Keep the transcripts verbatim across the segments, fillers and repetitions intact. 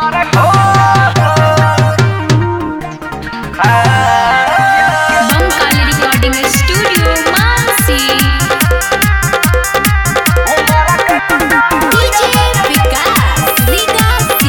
Bamkali recording studio Mansi. DJ Vikas Riga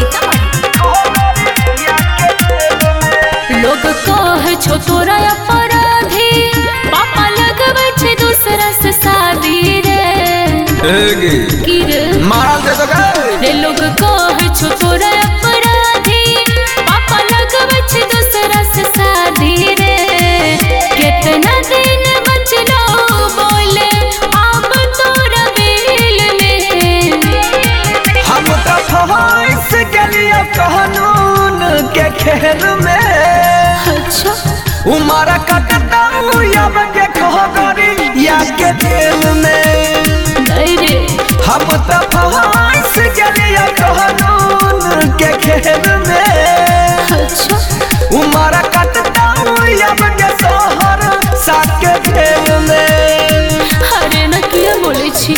Sitamarhi. लोग कहे छो तोरा अपराधी, पापा लगबै छे दूसरा से शादी रे। की रे मारल दे तो रे लोग कहे छो तोरा अपराधी, पापा लगबै छे दूसरा से शादी रे। कितना दिन बचलो बोले अब तोरा बिल में। हम तो फंस गेलियो कानून के खेल में। अच्छा उमर कटता अब के खगरी या के दिल में। नहीं रे हम तो फंस गेलियो कानून के खेल में। अच्छा उमर कटता अब के शहर साथ के खेल में। अरे ना किया बोले छी।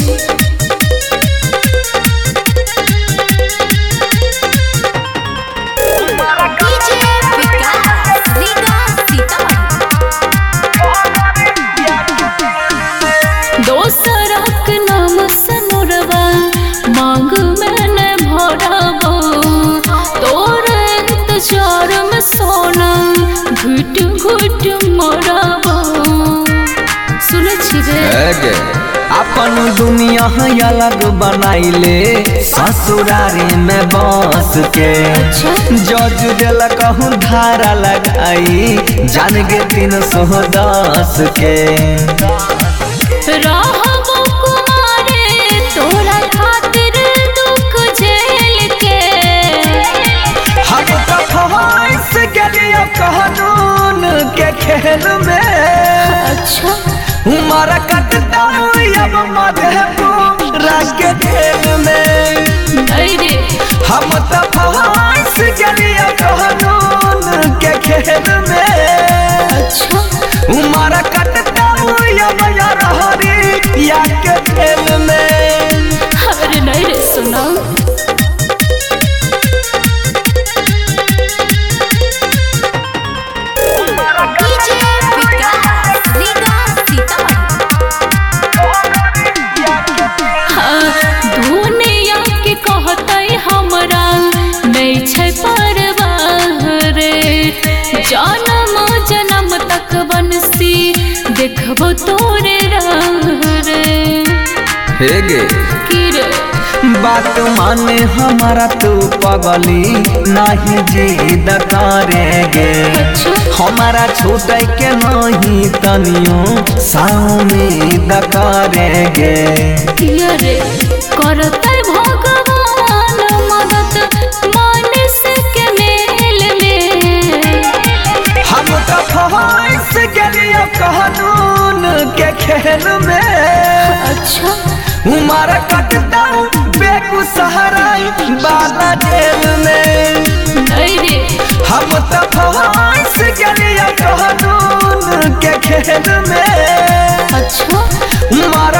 डीजे विकास रीगा सीतामढ़ी। दोसरक नाम से मोरबा मांग मैंने भरबो, तोर इंतजार में सोना घुट घुट मरबो। सुन छी रे अपन दुनिया अलग बनाइले ससुरारी में बस के। जज दिल कहूँ धारा लगाई जान गे तीन सौ दस के। रहबो कुमारे तोरा खातिर दुख झेल के। हम तो फंस गेलियो कानून के खेल में। अच्छा उमर कटता अब मधेपुरा के खेल में। नहीं रे हम तो फंस गेलियो कानून के खेल में। अच्छा उमर कटता अब रहरी या के खेल में। अरे नहीं रे सुना। डीजे विकास रीगा सीतामढ़ी। दुनिया के कहते हमरा नहीं छै परवाह रे। जन्म जन्म तक बनसी देखबो तोरे राह रे। हे गे की रे बात माने हमारा तू पगली नहीं जिद करेगे। हमारा छूटे के नहीं तनियो साउमीद करेगे। किया रे करते भगवान मदद मानस के मेल में। हम तो फंस गेलियो कानून के खेल में। अच्छा उमर कटता बेगूसराय वाला जेल में। नहीं रे हम तो फंस गेलियो कानून के खेल में। अच्छा उमर